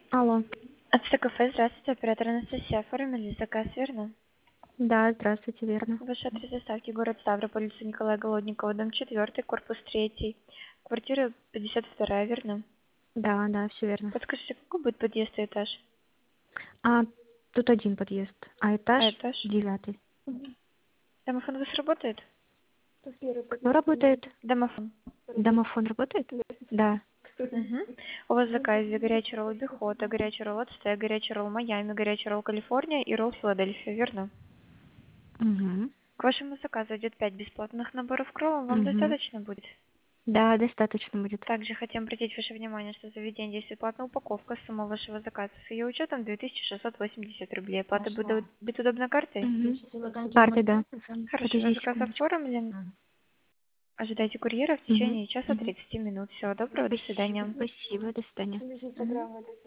Алло. Кафе, здравствуйте, оператор Анастасия. Оформили заказ, верно? Да, здравствуйте, верно. Ваш адрес доставки город Ставрополь, улица Николая Голодникова, дом 4, корпус 3, квартира 52, верно? Да, все верно. Подскажите, какой будет подъезд и этаж? А тут один подъезд, а этаж А этаж? 9. Домофон у вас работает? Кто работает? Домофон. Домофон работает? Да. Угу. У вас в заказе горячий ролл Бихота, горячий ролл Ацтек, горячий ролл Майами, горячий ролл Калифорния и ролл Филадельфия, верно? Угу. К вашему заказу идет 5 бесплатных наборов кроллов, вам Угу. достаточно будет? Да, достаточно будет. Также хотим обратить ваше внимание, что в заведении действует платная упаковка. Сумма вашего заказа с ее учетом 2680 рублей. Оплата будет удобна картой? Угу. Картой, да. Хорошо, ваш Подождите заказ секундочку. оформлен. Ожидайте курьера в Угу. течение часа 30 минут. Всего доброго, до Спасибо, свидания. спасибо, до свидания. Мгм.